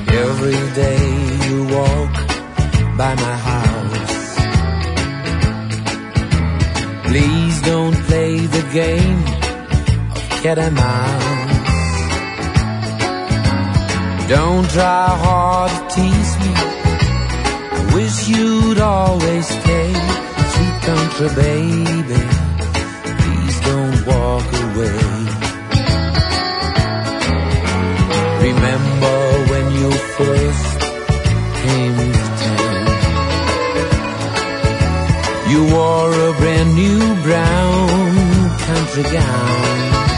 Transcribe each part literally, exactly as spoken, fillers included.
Every day you walk by my house. Please don't play the game of cat and mouse. Don't try hard to tease me. I wish you'd always stay. Sweet country baby, please don't walk away. Remember when you first came to town? You wore a brand new brown country gown.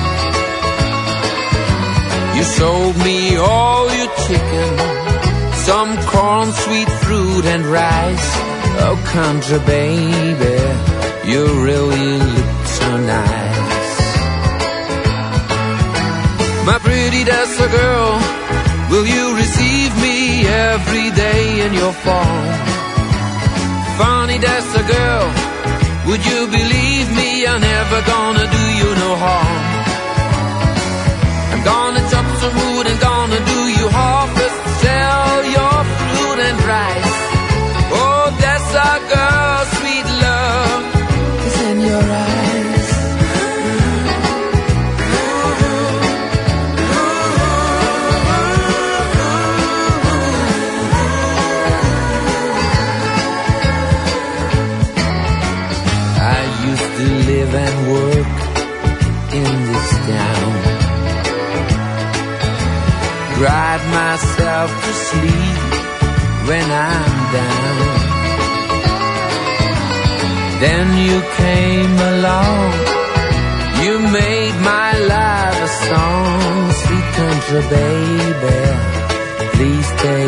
You sold me all your chicken, some corn, sweet fruit and rice. Oh country baby, you really look so nice. My pretty Dessa girl, will you receive me every day in your farm? Funny Dessa girl, would you believe me? I'm never gonna do you no harm. I'm gonna chop some wood and gonna do you harvest, sell your fruit and rice. Oh, Dessa girl, sweet love is in your eyes. I used to live and work in this town, cried myself to sleep when I'm down. Then you came along, you made my life a song. Sweet country baby, please stay